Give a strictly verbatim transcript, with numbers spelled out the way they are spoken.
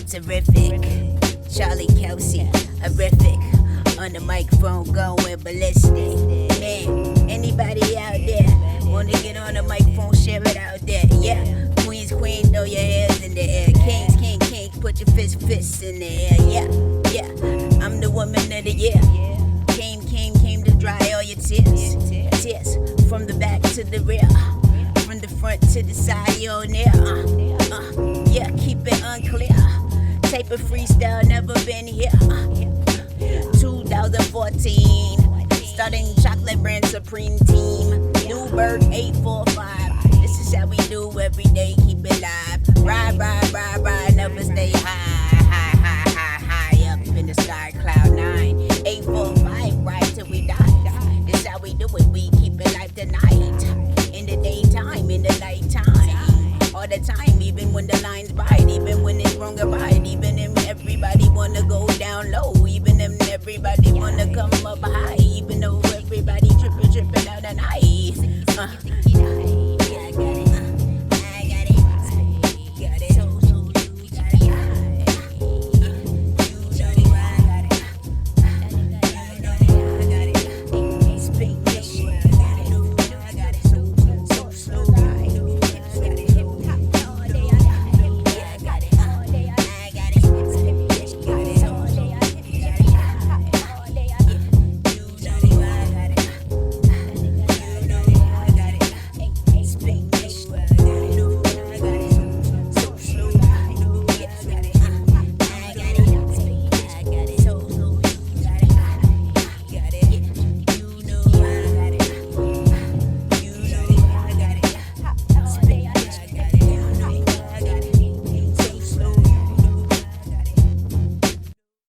terrific. Charlie Kelsey, horrific. On the microphone going ballistic. Man, anybody out there wanna get on the microphone, share it out there. Yeah, queens, queen, throw your hands in the air. Kings, king, kings, put your fist, fists in the air. Yeah, yeah, I'm the woman of the year. Came, came, came to dry all your tears. Tears from the back to the rear, from the front to the side, you're near. Uh, uh, yeah, keep it unclear. Type of freestyle, never been here. Uh, twenty fourteen, starting chocolate brand supreme team. Newberg eight four five. This is how we do every day, keep it live. Ride, ride, ride, ride, never stay high, high, high, high, high up in the sky, cloud nine. eight four five, right till we die. This how we do it, we keep it live tonight. In the daytime, in the nighttime, all the time, even when the lines bite, even when it's wrong or right, even if everybody wanna go down low, even if everybody wanna come up high, even though everybody tripping, tripping out at night.